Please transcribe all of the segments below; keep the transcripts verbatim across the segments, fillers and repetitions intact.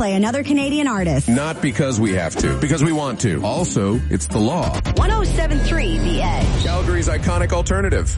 play another Canadian artist. Not because we have to, because we want to. Also, it's the law. one oh seven point three The Edge. Calgary's iconic alternative.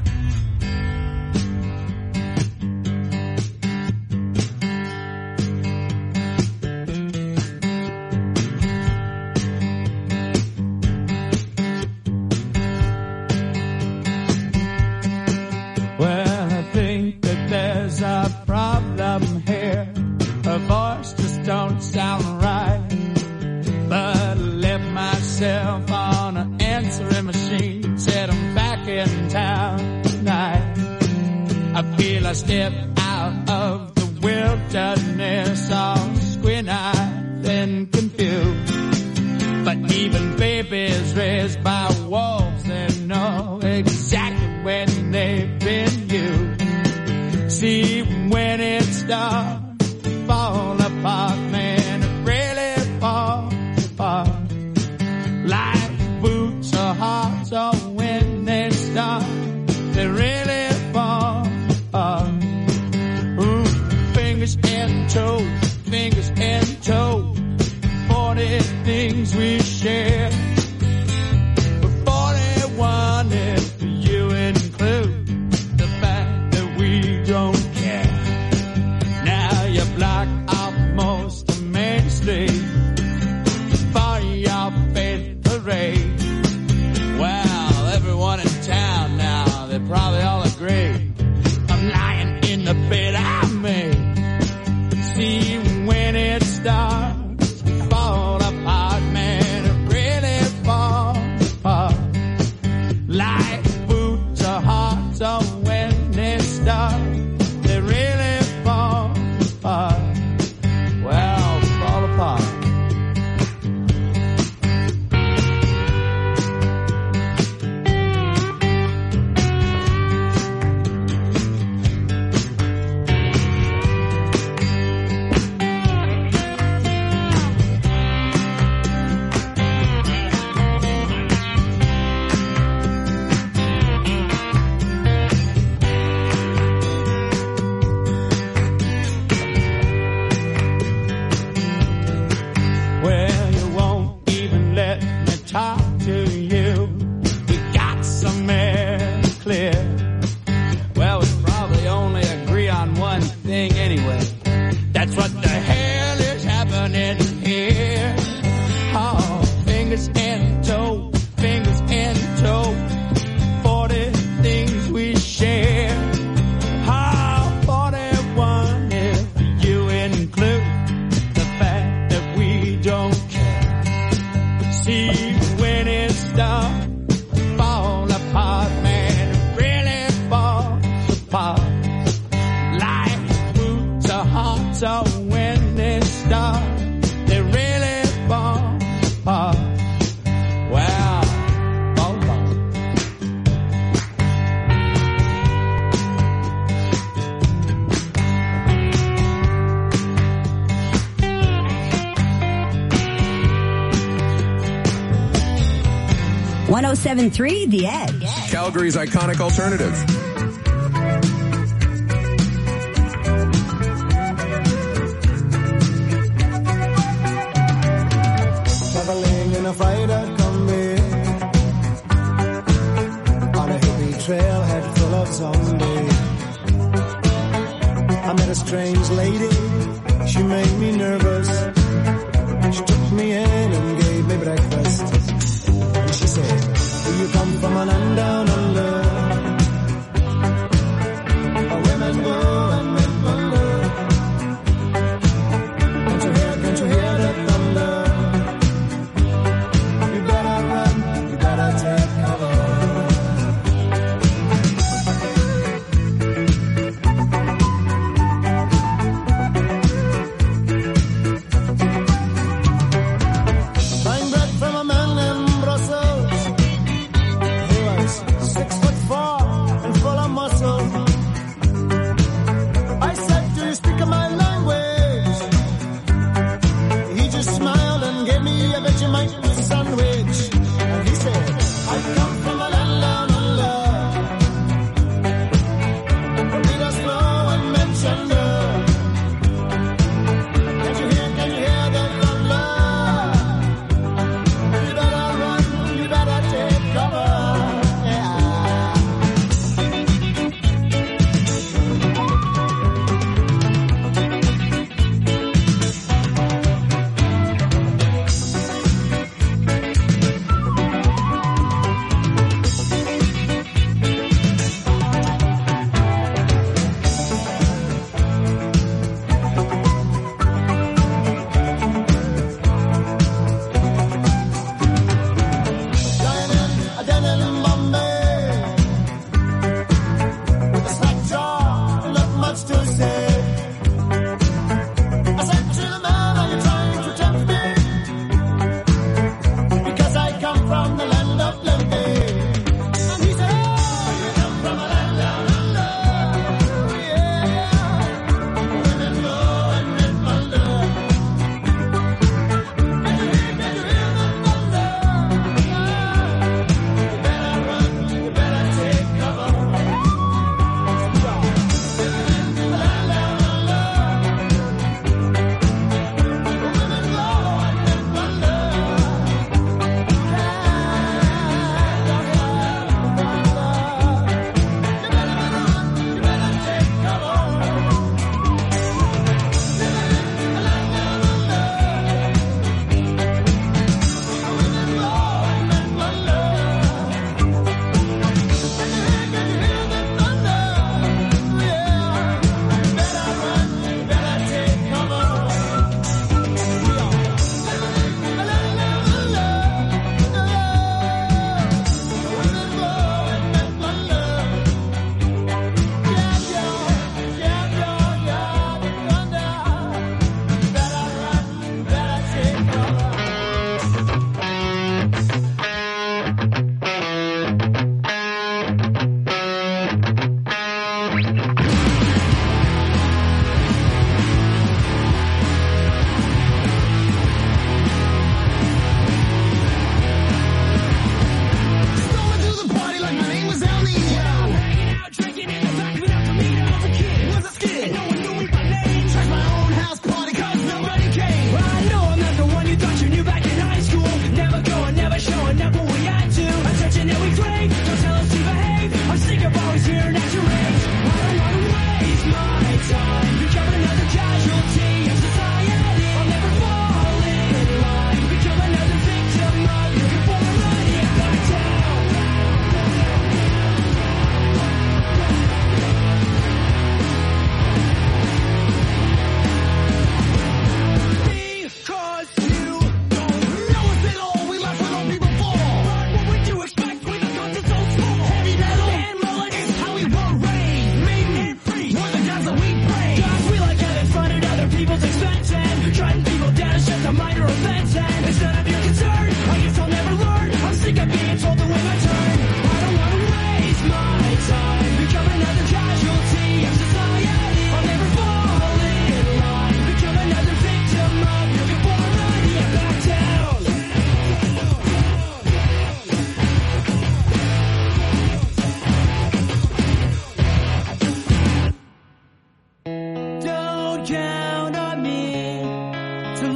Well, I think that there's a problem here. Her voice just don't sound right. But I left myself on an answering machine. Said I'm back in town tonight. I feel I step out of the wilderness, all squint-eyed and confused. But even babies raised by wolves, they know exactly when they've been used. See, when it starts to fall apart, man, it really falls apart. Like boots or hearts, or when they start, they really fall apart. Ooh, fingers and toes, fingers and toes, forty things we share. But forty-one if you include the fact that we don't care. Now you block off most of Main Street for your faith parade. Well, everyone in town now, they probably all agree I'm lying in the bed I made. See, when it starts to fall apart, man, it really falls apart. Like boots or hearts, or when they start, they really fall apart. Well, fall apart. Well, you won't even let me talk to you. We got some air to clear. Well, we probably only agree on one thing anyway. That's what the hell is happening here. Oh, fingers and toes, fingers and toes, forty things we share. Oh, forty-one if you include the fact that we don't care. See, when it starts to fall apart, man, it really falls apart. Like boots or hearts, or when they start, they really fall apart. Well, fall apart. one oh seven point three The Edge. Calgary's iconic alternative. Traveling in a freighter combi on a hippie trailhead full of zombies. I met a strange lady, she made me nervous. She took me in and gave me breakfast. And she said, do you come from a land down under? Where women go and men wonder. Can't you hear, can't you hear the thunder? You better run, you better take cover. Buying bread from a man in Brussels who was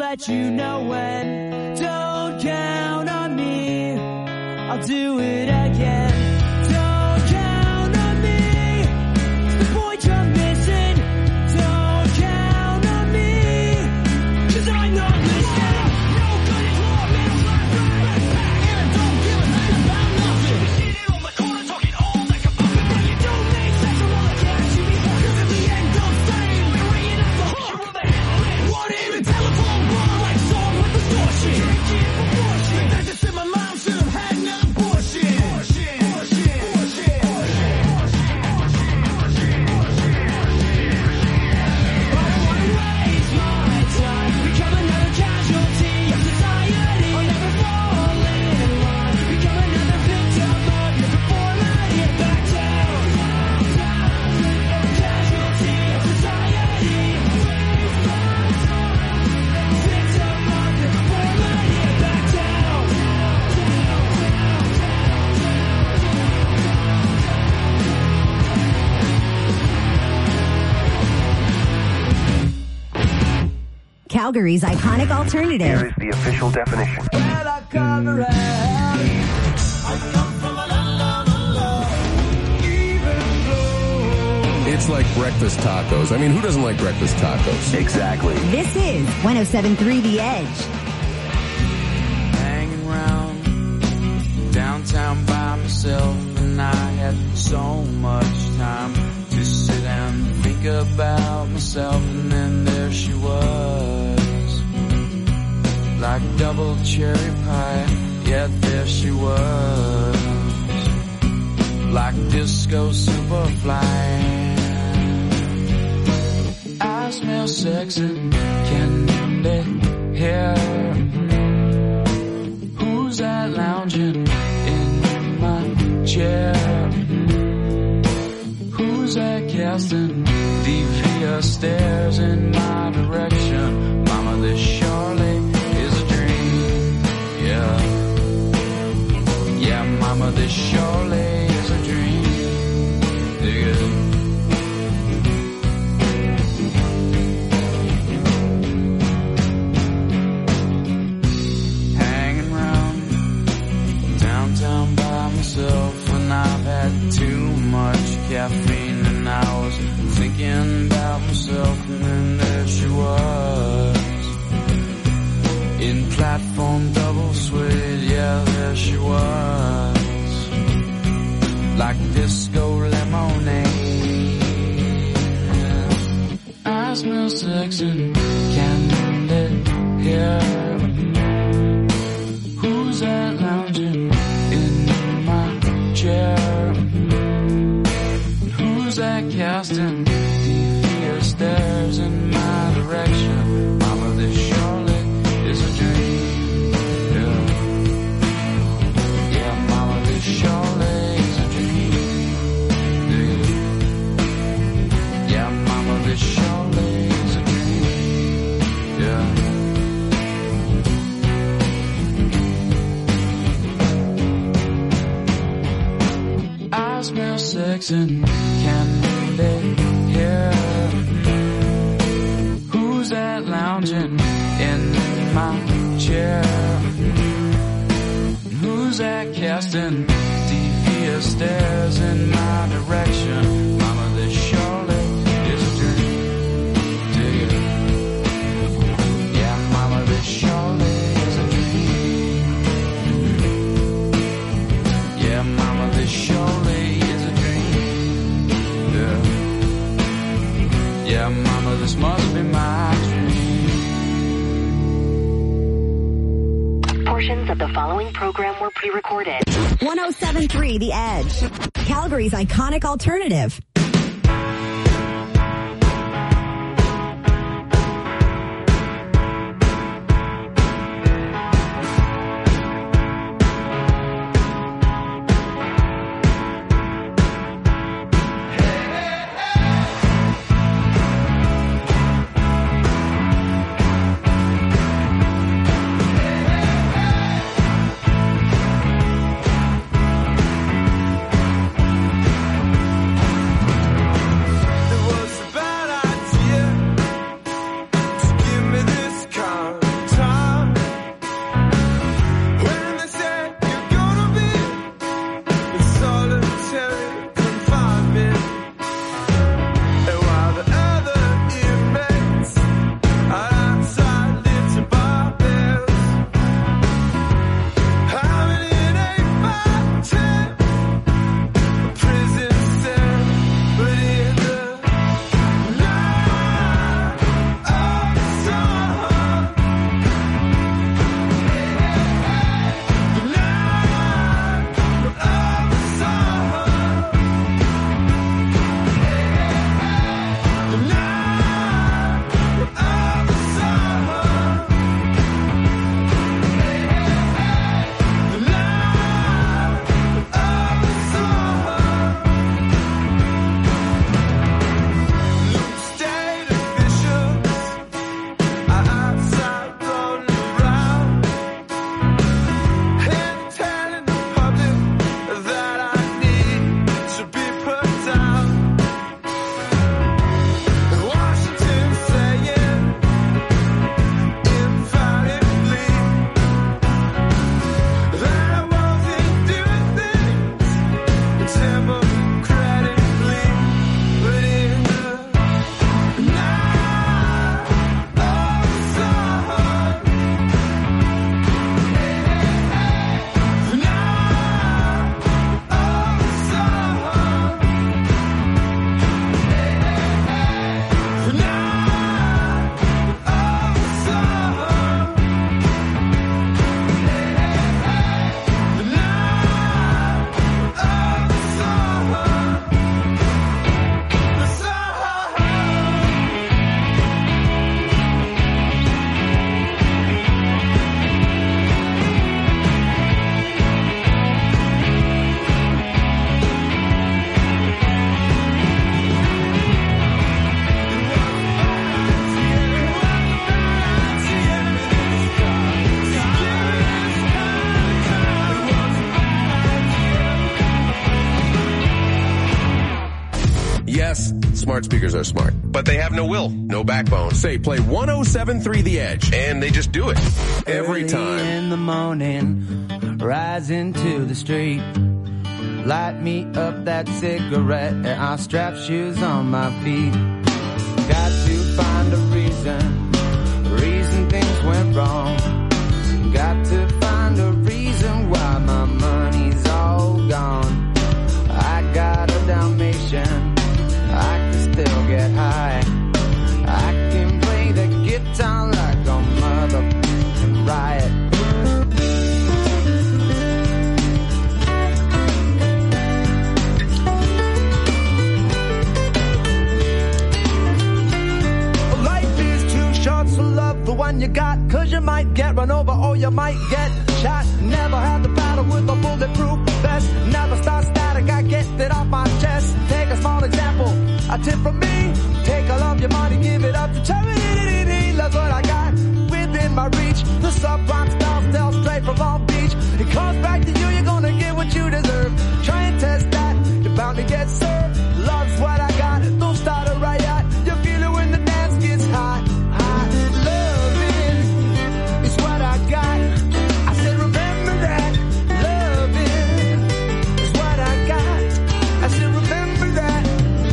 let you know when. Don't count on me, I'll do it again. Don't count on me, it's the point you're missing. Don't count on me, cause I'm not listening. No good is war, middle class, right back, and I don't give a thing about nothing. You see it on the corner talking all that kabuffin, but you don't make sense of all the cash you be for. Cause at the end of the day, we're ringing up the hook. You're the hell want it in telephone bar like song with distortion. Drinking proportion, that's just in my mom should have had an abortion. Bullshit, bullshit, bullshit, I don't wanna waste my time, become another casualty of society. I'll never fall in line, become another victim of your conformity. Back down, casualty of society. Victim of your conformity. Back down. Calgary's iconic alternative. Here is the official definition. Well, I come around. I come from a la la la la. Even though It's like breakfast tacos. I mean, who doesn't like breakfast tacos? Exactly. This is one oh seven point three The Edge. hanging around downtown by myself, and I had so much time to sit and think about myself, and then there she was, like double cherry pie, yet there she was, like disco superfly. I smell sex and candy hair. Who's that lounging in my chair? Who's that casting devious stares in my direction? Mama, this surely is a dream. Yeah. Yeah, mama, this surely is a dream. Dig it. Hanging around downtown by myself when I've had too much caffeine, and I was thinking about myself, and then there she was, in platform double suede, yeah, there she was, like disco lemonade. I smell sex and candy hair. Who's that lounging in my chair? Who's that casting devious stares in my direction? Mama, this surely is a dream. Yeah, yeah, mama, this surely is a dream. Yeah, yeah, mama, this surely is a dream. Yeah. I smell sex and candy hair. Who's that lounging in my chair? Who's that casting devious stares in my direction? Mama, this surely is a dream. Dig it. Yeah, mama, this surely is a dream. Yeah, mama, this surely is a dream. Yeah. Yeah, mama, this must be my dream. Portions of the following program were pre-recorded. one oh seven point three The Edge. Calgary's iconic alternative. smart speakers are smart, but they have no will, no backbone. Say, play one oh seven point three The Edge, and they just do it. Every Early time. in the morning, rise into the street. Light me up that cigarette, and I'll strap shoes on my feet. Got to find a reason, reason things went wrong. Got to find a reason why my money's all gone. I got a Dalmatian, I can still get high. I can play the guitar like a motherfucking riot. Life is too short, so love the one you got, cause you might get run over or you might get shot. Never had to battle with a bulletproof vest. Never start static, I get it off my chest. Take a small example, a tip from me. Take all of your money, give it up to charity. Look what I got within my reach. The subprime style tell straight from Long Beach. It comes back to you, you're gonna get what you deserve. Try and test that, you're bound to get served. Love's what I got, don't start a riot. You feel it when the dance gets hot. Hot loving is what I got. I said remember that. Loving is what I got. I said remember that.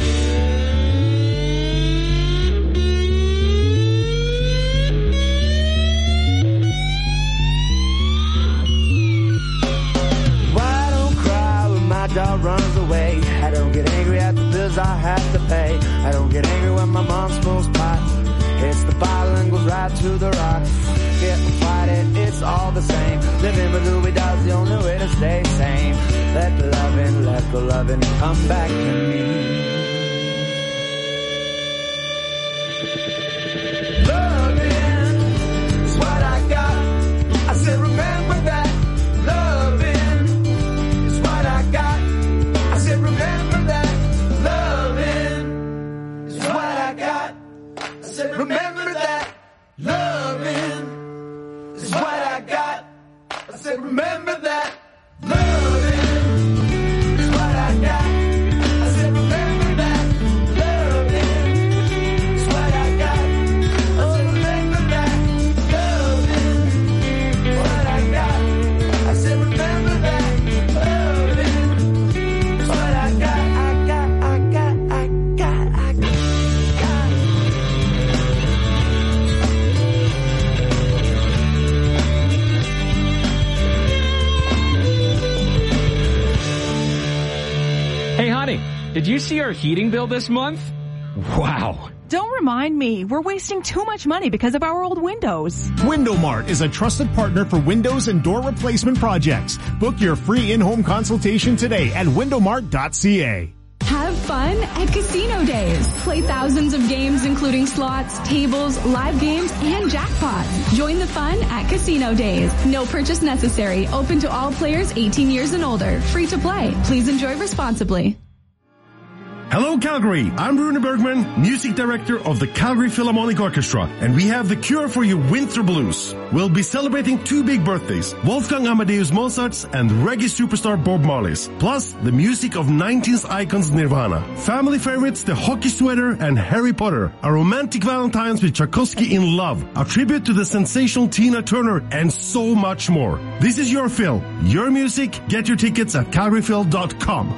Why don't cry when my dog runs away? I don't get angry at the bills I have to pay. I don't get angry when my mom smokes pot. Hits the bottle and goes right to the rocks. Get or fight it, it's all the same. Living with Louis Dog's the only way to stay sane. Let the loving, let the loving come back to me. Loving is what I got. I said remember that. Loving is what I got. I said remember that. Loving is what I got. I said remember that. Loving is what I got. I said remember that. Loving is what I got. I said remember that. Loving is what I got. I said remember that. Loving is what I got. I said remember that. Loving is what I got. I got, I got, I got, I got. Hey, honey, did you see our heating bill this month? Wow. Don't remind me. We're wasting too much money because of our old windows. WindowMart is a trusted partner for windows and door replacement projects. Book your free in-home consultation today at window mart dot c a. Have fun at Casino Days. Play thousands of games including slots, tables, live games, and jackpots. Join the fun at Casino Days. No purchase necessary. Open to all players eighteen years and older. Free to play. Please enjoy responsibly. Hello, Calgary. I'm Rune Bergman, Music Director of the Calgary Philharmonic Orchestra, and we have the cure for your winter blues. We'll be celebrating two big birthdays, Wolfgang Amadeus Mozart's and reggae superstar Bob Marley's, plus the music of nineties icons Nirvana. Family favorites The Hockey Sweater and Harry Potter, a romantic Valentine's with Tchaikovsky in Love, a tribute to the sensational Tina Turner, and so much more. This is your Phil, your music. Get your tickets at calgary phil dot com.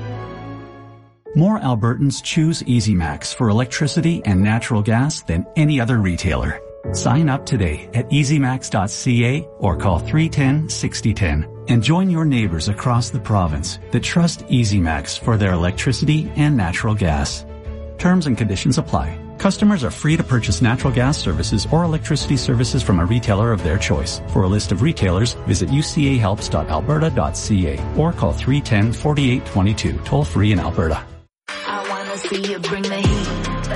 More Albertans choose EasyMax for electricity and natural gas than any other retailer. Sign up today at easy max dot c a or call three one zero, six zero one zero and join your neighbors across the province that trust EasyMax for their electricity and natural gas. Terms and conditions apply. Customers are free to purchase natural gas services or electricity services from a retailer of their choice. For a list of retailers, visit u c a helps dot alberta dot c a or call three one zero, four eight two two, toll free in Alberta. I wanna see you bring the heat.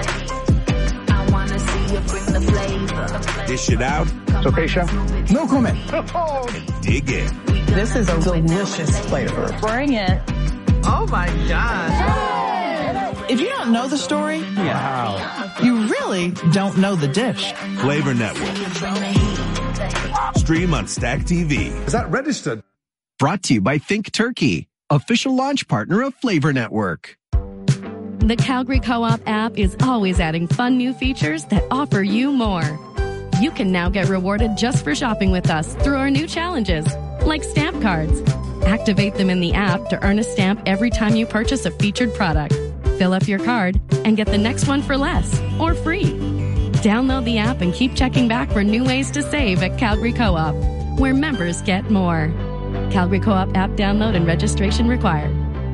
I wanna see you bring the flavor. Dish it out. It's okay, chef? No comment. Dig it. This is a delicious flavor. Bring it. Oh my gosh. If you don't know the story, Wow. you really don't know the dish. Flavor Network. Stream on Stack T V. Is that registered? Brought to you by Think Turkey, official launch partner of Flavor Network. The Calgary Co-op app is always adding fun new features that offer you more. You can now get rewarded just for shopping with us through our new challenges, like stamp cards. Activate them in the app to earn a stamp every time you purchase a featured product. Fill up your card and get the next one for less or free. Download the app and keep checking back for new ways to save at Calgary Co-op, where members get more. Calgary Co-op app download and registration required.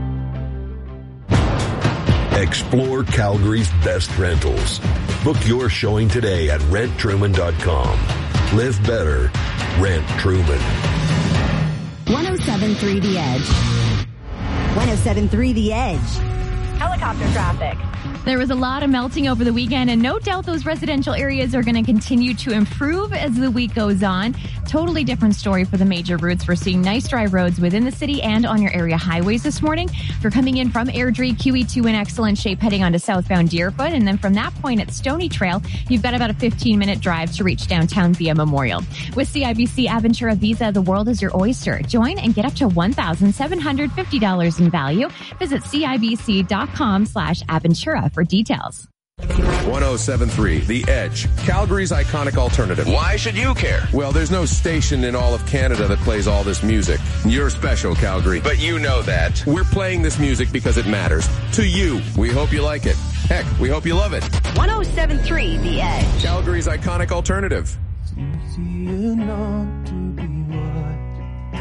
Explore Calgary's best rentals. Book your showing today at rent truman dot com. Live better. Rent Truman. one oh seven point three The Edge. one oh seven point three The Edge. Helicopter traffic. There was a lot of melting over the weekend, and no doubt those residential areas are going to continue to improve as the week goes on. Totally different story for the major routes. We're seeing nice dry roads within the city and on your area highways this morning. If you're coming in from Airdrie, Q E two in excellent shape heading onto southbound Deerfoot, and then from that point at Stony Trail, you've got about a fifteen minute drive to reach downtown via Memorial. With C I B C Aventura Visa, the world is your oyster. Join and get up to one thousand seven hundred fifty dollars in value. Visit cibc.com slash Aventura for details. one oh seven point three The Edge, Calgary's iconic alternative. Why should you care? Well, there's no station in all of Canada that plays all this music. You're special, Calgary, but you know that. We're playing this music because it matters. To you. We hope you like it. Heck, we hope you love it. one oh seven point three The Edge. Calgary's iconic alternative. It's easy enough to be wise.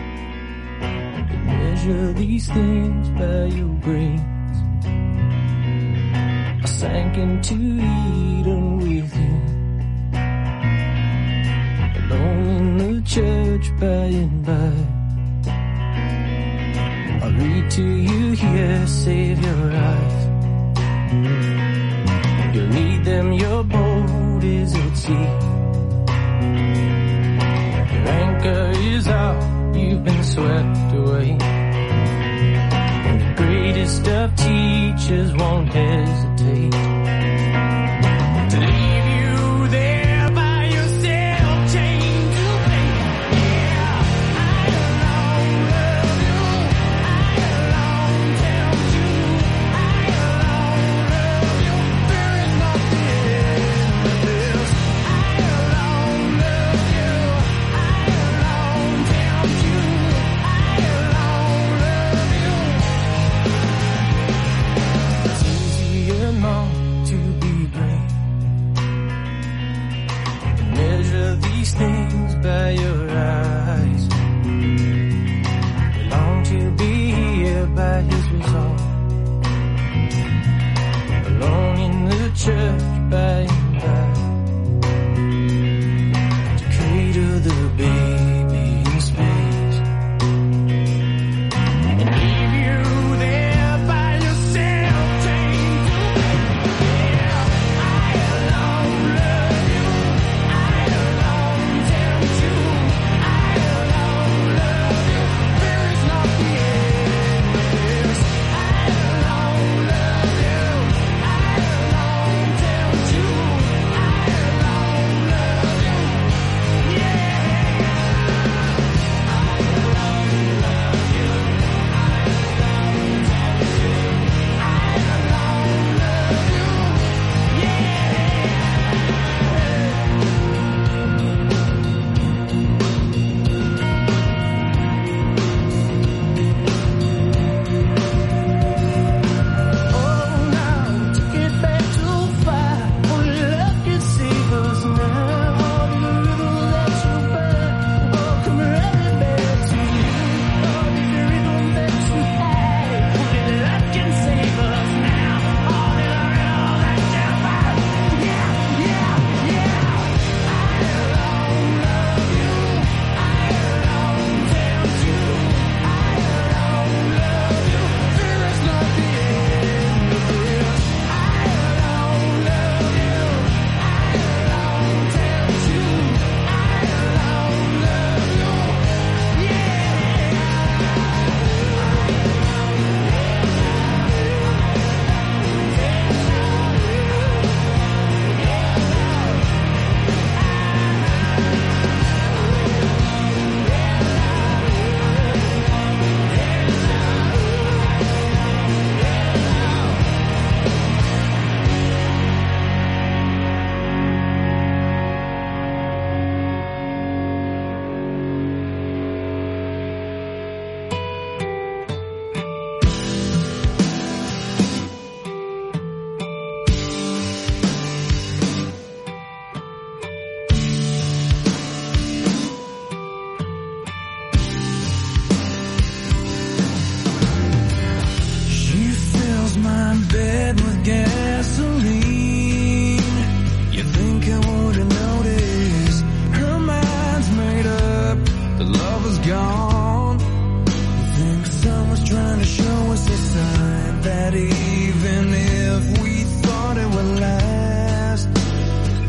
Measure these things by your grace. I sank into Eden with you, alone in the church by and by. I read to you here, save your eyes. You need them, your boat is at sea. Your anchor is out, you've been swept away. And the greatest of teachers won't hesitate to leave you there by yourself, chained to faith. Yeah, I alone love you. I alone tempt you. I alone love you. There is nothing but this. I alone love you. I alone tempt you. I alone love you. It's easier not to be great. Measure these things by your eyes. We long to be here by his resolve. Alone in the church by and by. To cradle the baby in space. And leave you there by yourself, chained to faith. Yeah, I alone love you. I alone tempt you. I alone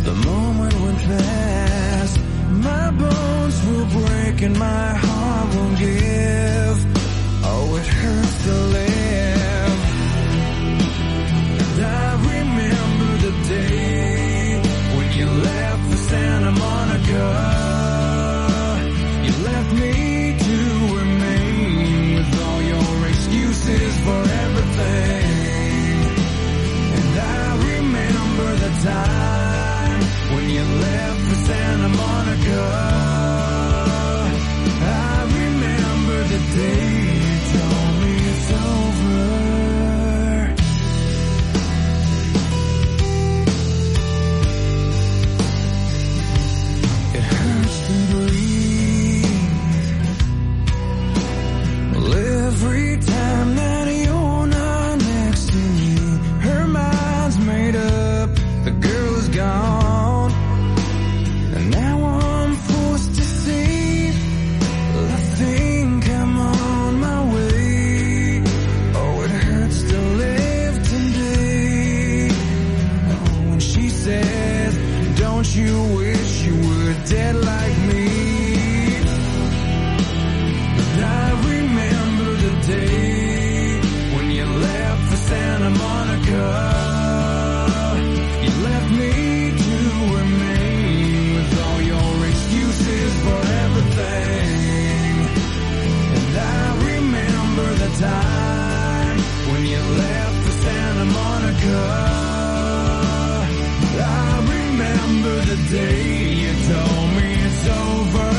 The moment went fast. My bones will break and my heart won't give. Oh, it hurts to live. And I remember the day when you left for Santa Monica. You left me to remain with all your excuses for everything. And I remember the time when you left for Santa Monica. I remember the day you told me it's over. It hurts to breathe. Well, every time that you're not next to me, her mind's made up, the girl is gone. And now I'm forced to see, I think I'm on my way. Oh, it hurts to live today. Oh, when she says, don't you wish you were dead like me? And I remember the day when you left for Santa Monica. You left me to remain with all your excuses for everything. And I remember the time when you left for Santa Monica. I remember the day you told me it's over.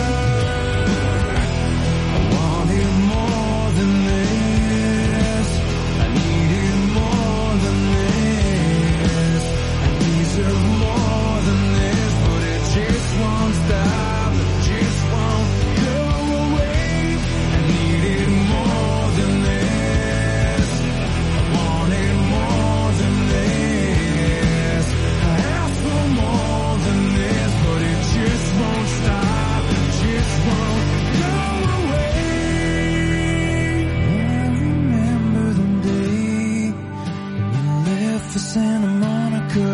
I wanted more than this. I needed more than this. I deserve more than this, but it just won't stop. It just won't go away. I needed more than this. I wanted more than this. I asked for more than this, but it just won't stop. It just won't go away. I remember the day when you left for Santa Monica.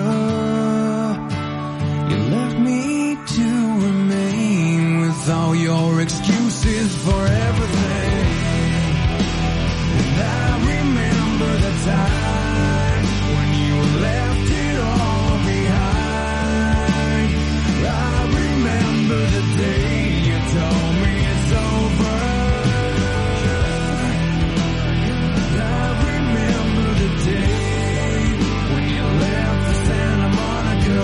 You left me to remain with all your excuses for everything. And I remember the time when you left it all behind. I remember the day you told me it's over. I remember the day when you left for Santa Monica.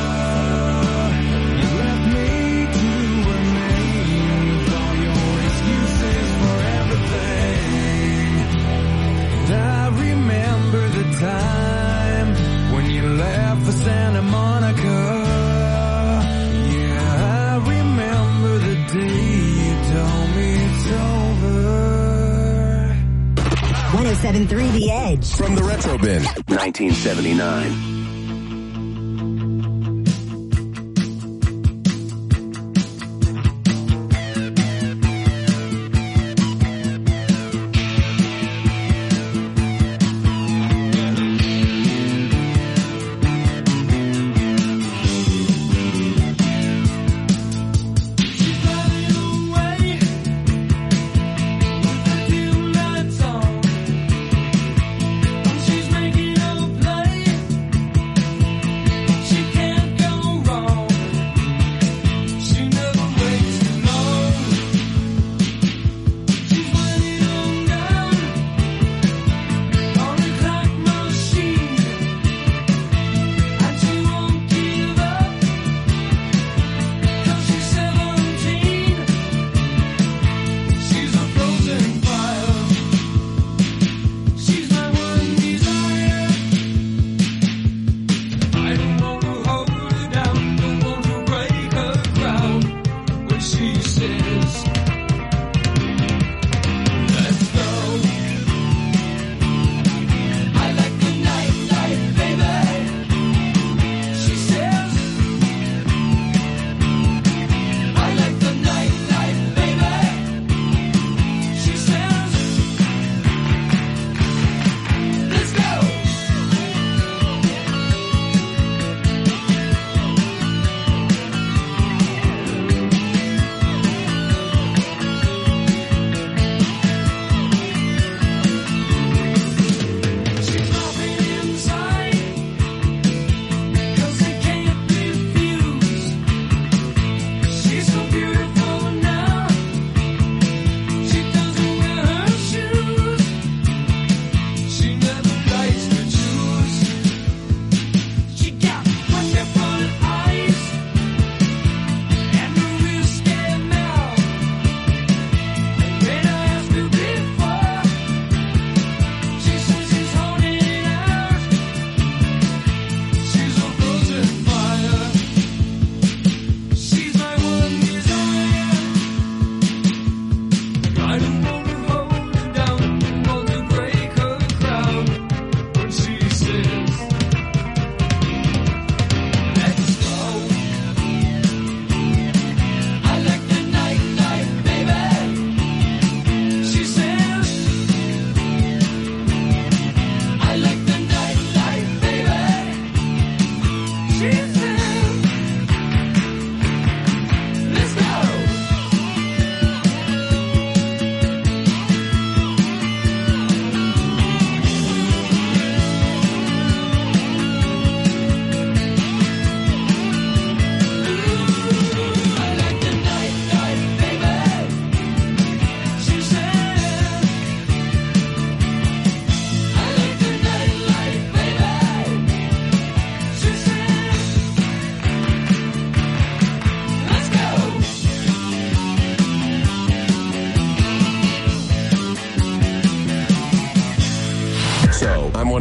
You left me to remain with all your excuses for everything. And I remember the time when you left for Santa Monica. Yeah, I remember the day you told me it's over. one oh seven point three The Edge. From the Retro Bin. nineteen seventy-nine. She's making a play.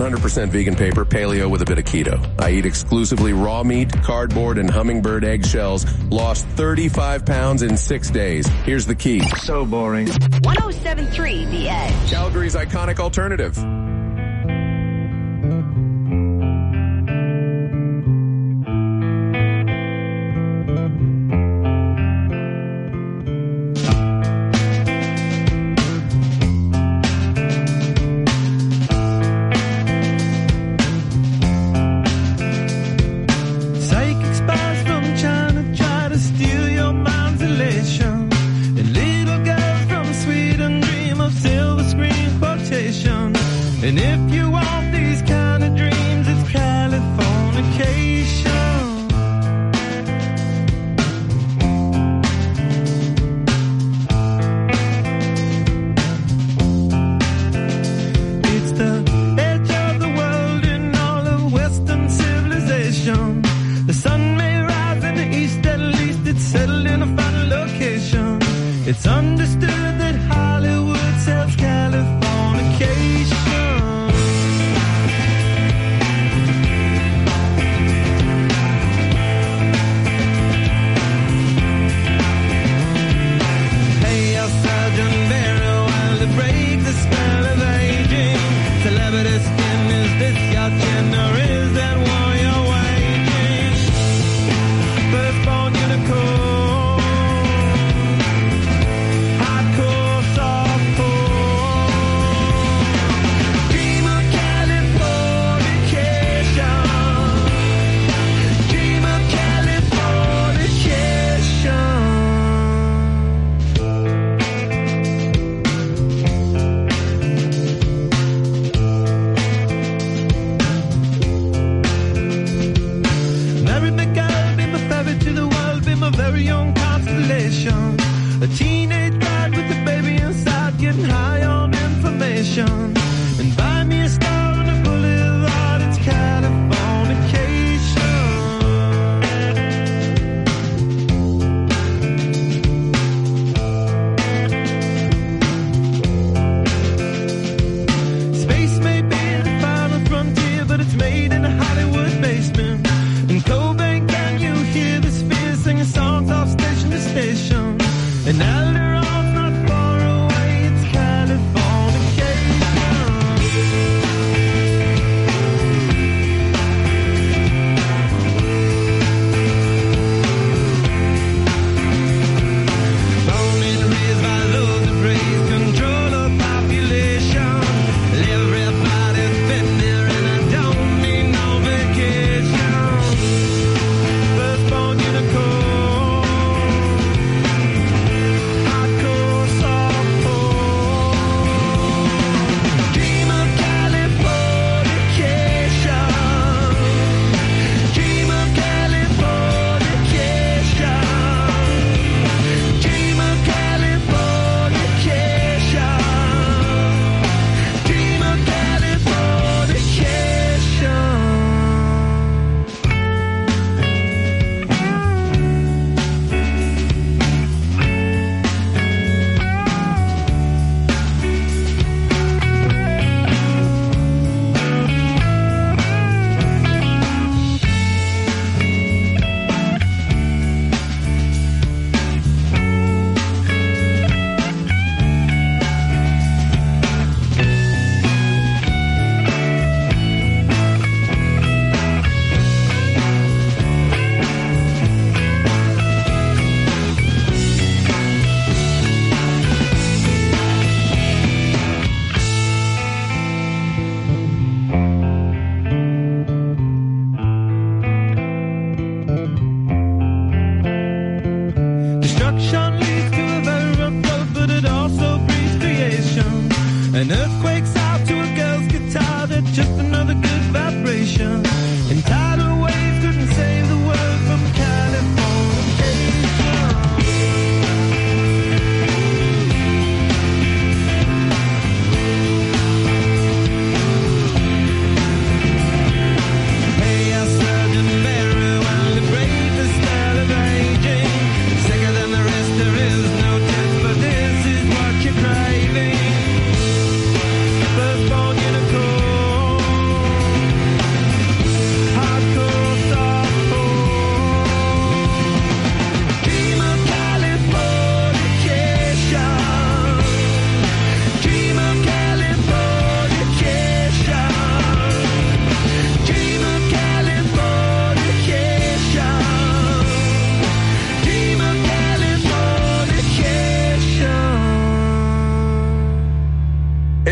hundred percent vegan paper, paleo with a bit of keto. I eat exclusively raw meat, cardboard, and hummingbird eggshells. Lost thirty-five pounds in six days. Here's the key. So boring. one oh seven point three The Edge. Calgary's iconic alternative. Psychic spies from China try to steal your mind's elation. And little girls from Sweden dream of silver screen quotation. And if you want these kind of dreams, it's Californication. It's the edge of the world in all of Western civilization. The sun may rise in the east, at least it's settled in a final location. It's understood that Hollywood sells Californication. Hey, your surgeon very well to break the spell of aging. Celebrity skin, is this your chin or is that war you're waging? Firstborn unicorn, hardcore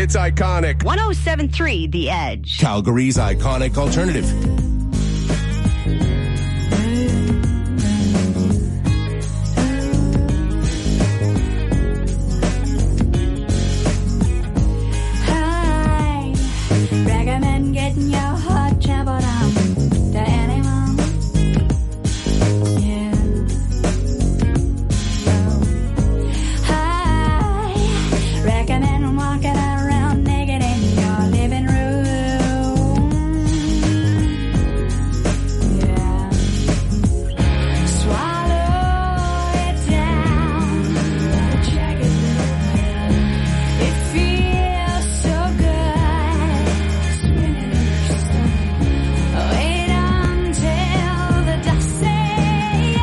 It's iconic. one oh seven point three The Edge. Calgary's iconic alternative. I recommend getting your heart trampled on to anyone. Yeah. I recommend walking around naked in your living room. Yeah. Swallow it down. Check it. It feels so good. Spinning in your stomach. Wait until the dust settles.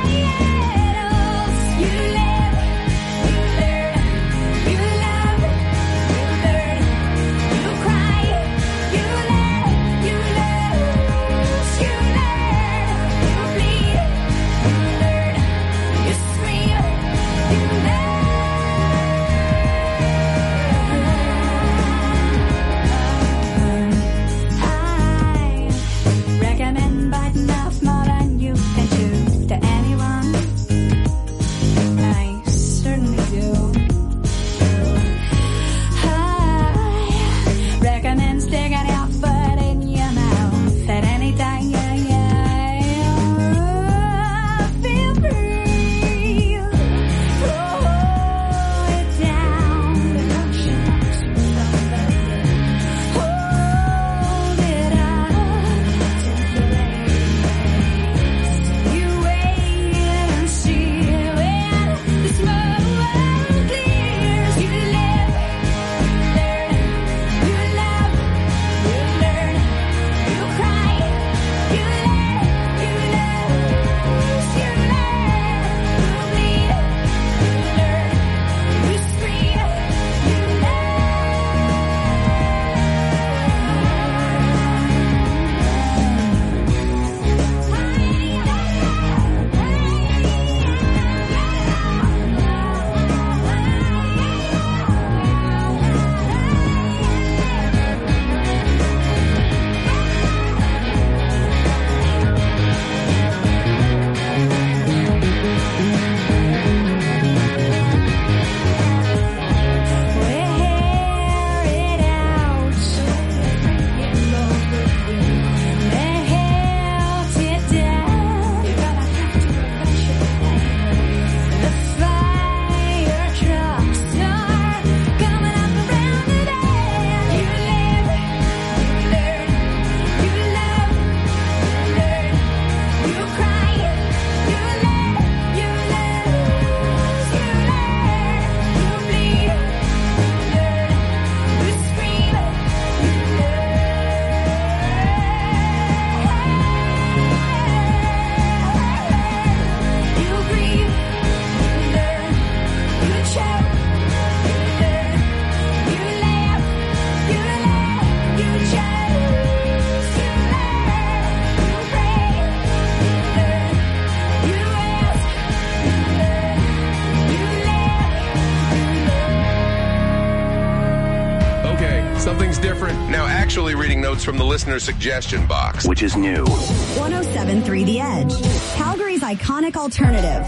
You live, you learn, you love, you learn, you cry, you let, you lose, you learn, you bleed, you learn, you scream, you I recommend biting off more than you can chew to anyone. I certainly do. I recommend sticking your foot in your mouth at any time. Feel free. Roll it down. Hold it up. You wait and see when the smoke clears. You live, learn, you love, you learn, you cry, you let, you lose, you learn, you bleed, you learn, you scream, you wear it out. Melt it down. You're gonna have to eventually. The fire trucks are coming up around the bend. You live, you learn, you love, you learn, you cry, you let, you lose, you learn, you bleed, you learn, you scream, you learn, you breathe, you learn, you choke, you learn, you laugh, you laugh, you choose, you learn, you pray, you learn, you ask, you learn, you laugh, Okay, something's different. Now actually reading notes from the listener suggestion box. Which is new. one oh seven point three The Edge. Calgary's iconic alternative.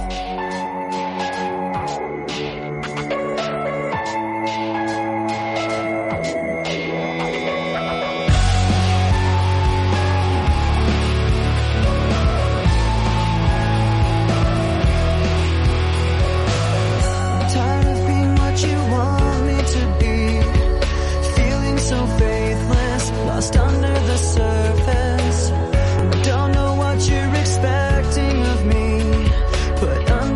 Tired of being what you want me to be, feeling so faithless, lost under the surface. Don't know what you're expecting of me, but under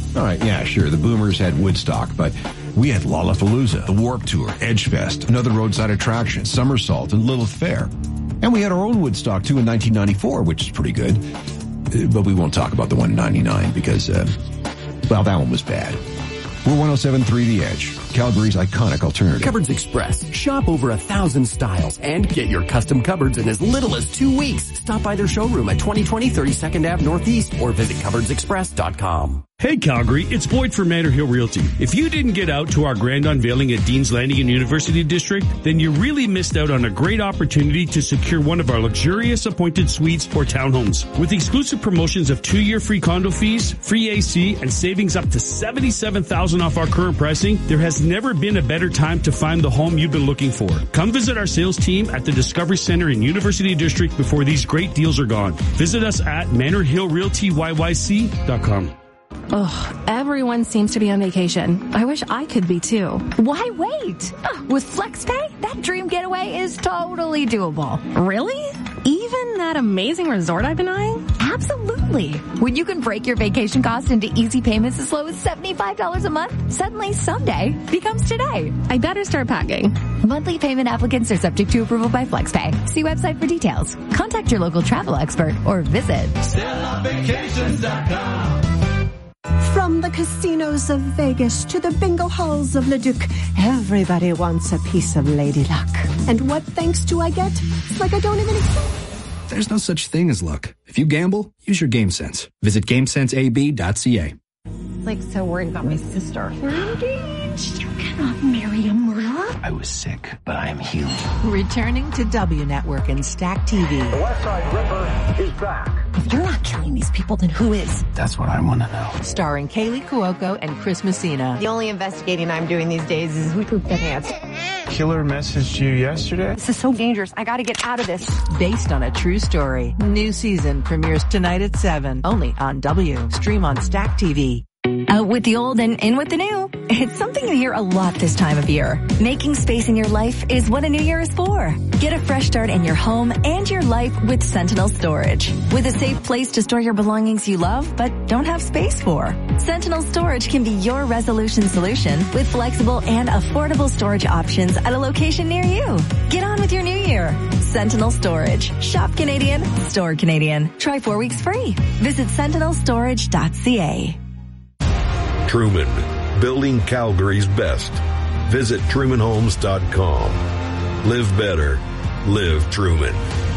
All right, yeah, sure. The Boomers had Woodstock, but we had Lollapalooza, the Warped Tour, Edgefest, another roadside attraction, Somersault, and Lilith Fair. And we had our own Woodstock, too, in nineteen ninety-four, which is pretty good. Uh, But we won't talk about the one in ninety-nine because, uh, well, that one was bad. We're one oh seven point three The Edge, Calgary's iconic alternative. Cupboards Express. Shop over a thousand styles and get your custom cupboards in as little as two weeks. Stop by their showroom at twenty twenty thirty-second Avenue Northeast or visit cupboards express dot com. Hey Calgary, it's Boyd from Manor Hill Realty. If you didn't get out to our grand unveiling at Dean's Landing in University District, then you really missed out on a great opportunity to secure one of our luxurious appointed suites or townhomes. With exclusive promotions of two-year free condo fees, free A C, and savings up to seventy-seven thousand dollars off our current pricing, there has never been a better time to find the home you've been looking for. Come visit our sales team at the Discovery Center in University District before these great deals are gone. Visit us at manor hill realty y y c dot com. Ugh, everyone seems to be on vacation. I wish I could be too. Why wait? Ugh, with FlexPay, that dream getaway is totally doable. Really? Even that amazing resort I've been eyeing? Absolutely. When you can break your vacation cost into easy payments as low as seventy-five dollars a month, suddenly someday becomes today. I better start packing. Monthly payment applicants are subject to approval by FlexPay. See website for details. Contact your local travel expert or visit stella vacations dot com. From the casinos of Vegas to the bingo halls of Leduc, everybody wants a piece of Lady Luck. And what thanks do I get? It's like I don't even exist. There's no such thing as luck. If you gamble, use your game sense. Visit game sense a b dot c a. Like, so worried about my sister. We're engaged. You cannot marry a murderer. I was sick, but I am healing. Returning to W Network and Stack T V. The West Side Ripper is back. If you're not killing these people, then who is? That's what I want to know. Starring Kaylee Cuoco and Chris Messina. The only investigating I'm doing these days is who pooped their pants. Killer messaged you yesterday? This is so dangerous. I gotta get out of this. Based on a true story. New season premieres tonight at seven. Only on W. Stream on Stack T V. Out with the old and in with the new. It's something you hear a lot this time of year. Making space in your life is what a new year is for. Get a fresh start in your home and your life with Sentinel Storage. With a safe place to store your belongings you love but don't have space for. Sentinel Storage can be your resolution solution with flexible and affordable storage options at a location near you. Get on with your new year. Sentinel Storage. Shop Canadian, store Canadian. Try four weeks free. Visit sentinel storage dot c a. Truman, building Calgary's best. Visit truman homes dot com. Live better. Live Truman.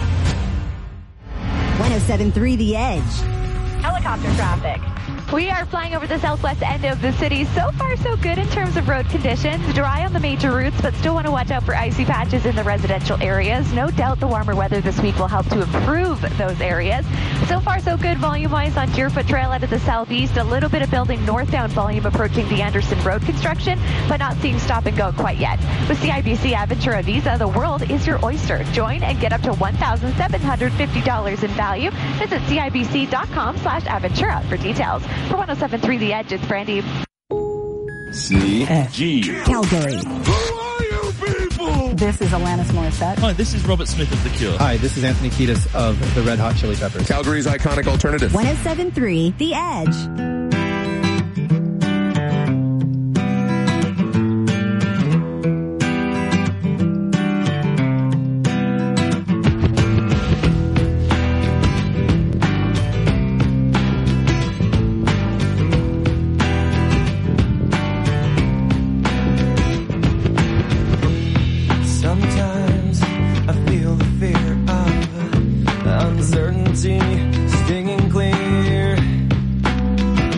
one oh seven point three The Edge. Helicopter traffic. We are flying over the southwest end of the city. So far, so good in terms of road conditions. Dry on the major routes, but still want to watch out for icy patches in the residential areas. No doubt the warmer weather this week will help to improve those areas. So far, so good volume-wise on Deerfoot Trail out of the southeast. A little bit of building northbound volume approaching the Anderson Road construction, but not seeing stop and go quite yet. With C I B C Aventura Visa, the world is your oyster. Join and get up to one thousand seven hundred fifty dollars in value. Visit C I B C dot com slash Aventura for details. For one oh seven point three The Edge, it's Brandy. C G Calgary. This is Alanis Morissette. Hi, this is Robert Smith of The Cure. Hi, this is Anthony Kiedis of the Red Hot Chili Peppers. Calgary's iconic alternative. one oh seven point three The Edge. Sometimes I feel the fear of the uncertainty stinging clear.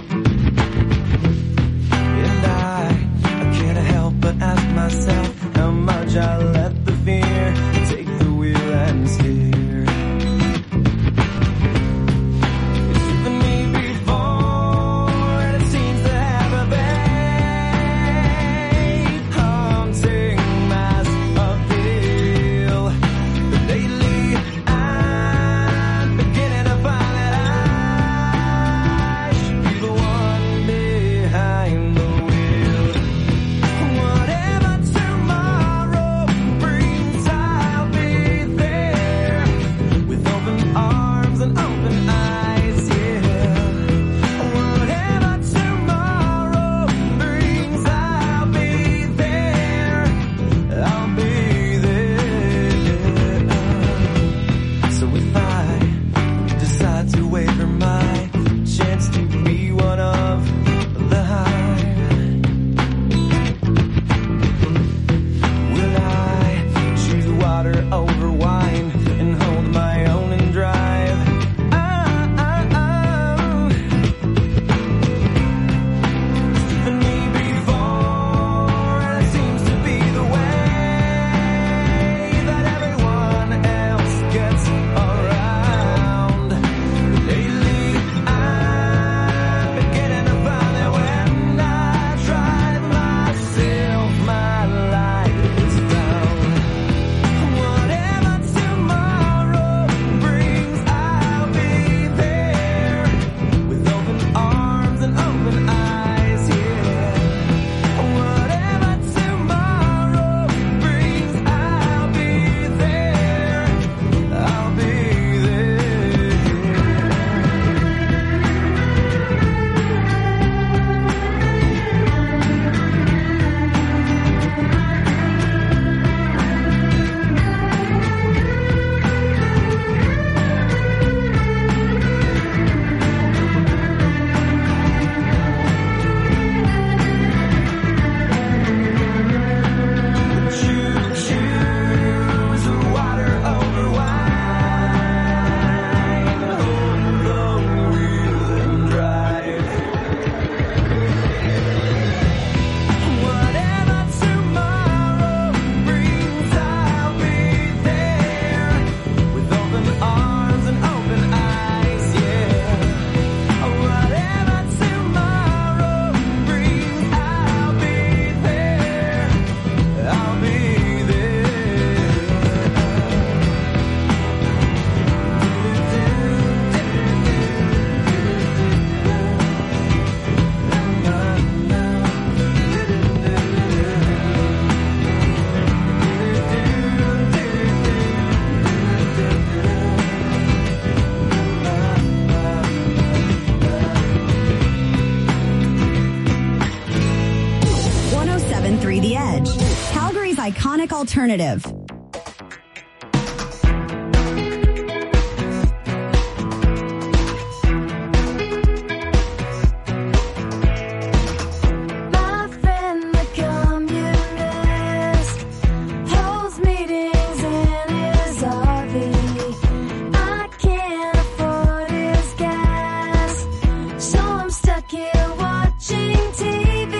Iconic Alternative. My friend, the communist, holds meetings in his R V. I can't afford his gas, so I'm stuck here watching T V.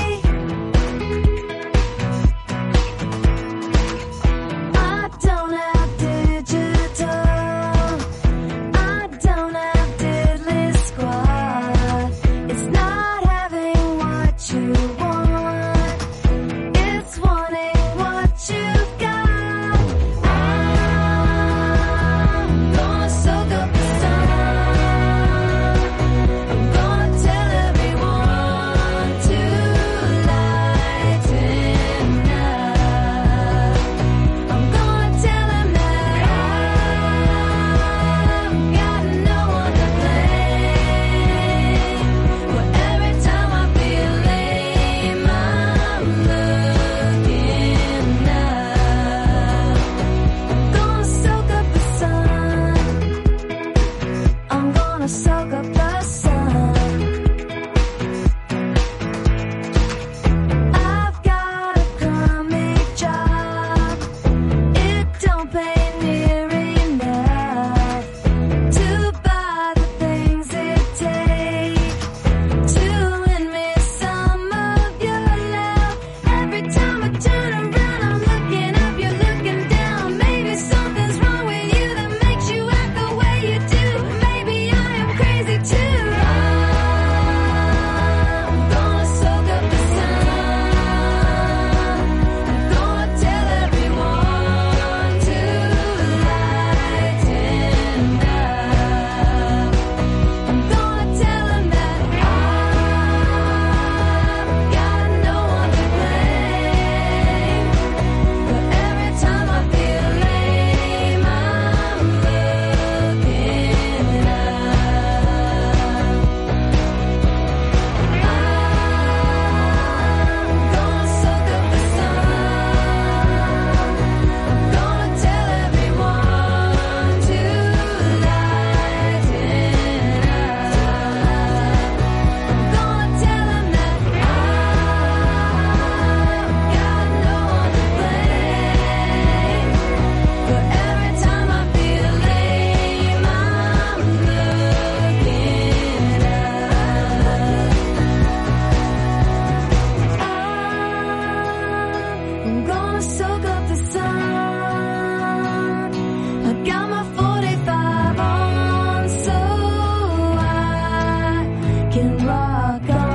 I don't have digital, I don't have diddly squad. It's not having what you want, it's wanting what you got. I'm gonna soak up the sun, I'm gonna tell everyone to lighten up. I'm gonna tell them that I've got no one to blame. But every time I feel lame, I'm looking up. I'm gonna soak up the sun, I'm gonna soak up the sun. I've got a crummy job, it don't pay near enough to buy the things it takes to win me some of your love. Every time I turn around, I'm looking up, you're looking down. Maybe something's wrong with you that makes you act the way you do. Maybe I am crazy too. I'm gonna soak up the sun, I'm gonna tell everyone to lighten up. I'm gonna tell them that I've got no one to blame. But every time I feel lame, I'm looking up. I'm gonna soak up the sun, I'm gonna tell everyone to lighten up. I'm gonna tell them that I've got no one to blame. But every time I feel lame, I'm looking up. I'm gonna soak up the sun, I got my forty-five on so I can rock on.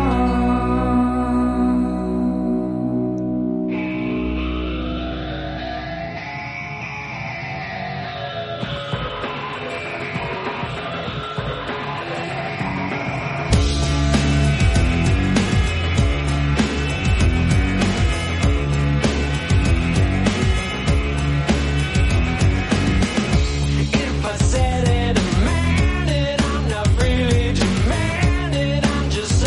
If I said it, I meant it, I'm not really demanding, I'm just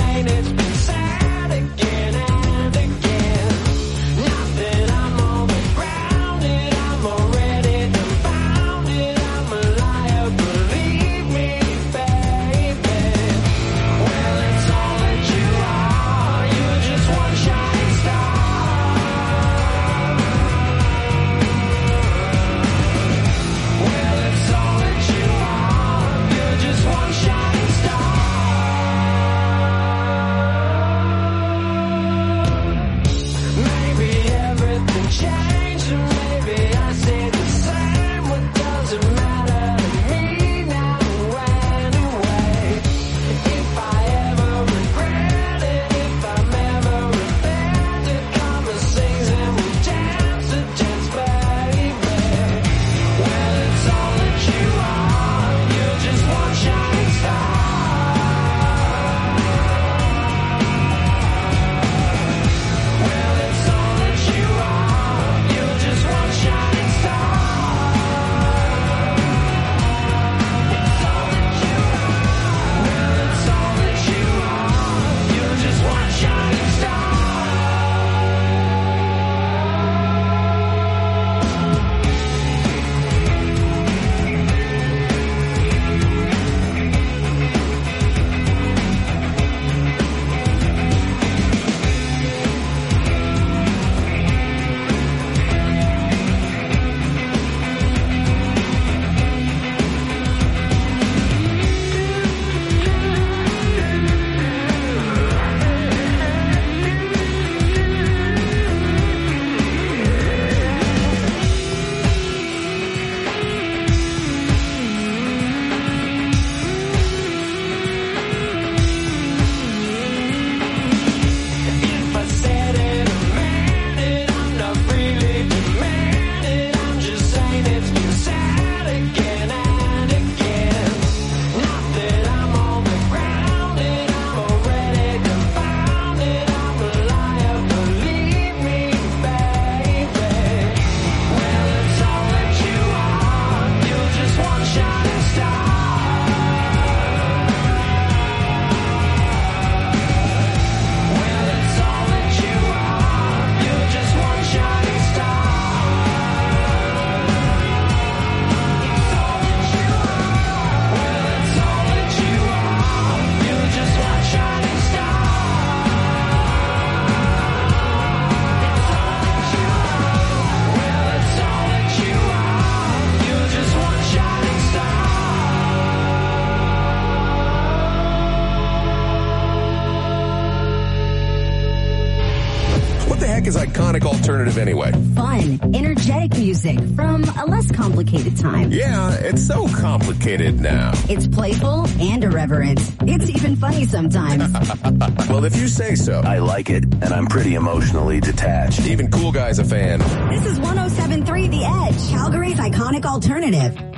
heck is iconic alternative anyway? Fun, energetic music from a less complicated time. Yeah, it's so complicated now. It's playful and irreverent. It's even funny sometimes. Well, if you say so. I like it, and I'm pretty emotionally detached. Even Cool Guy's a fan. This is one oh seven point three The Edge, Calgary's iconic alternative.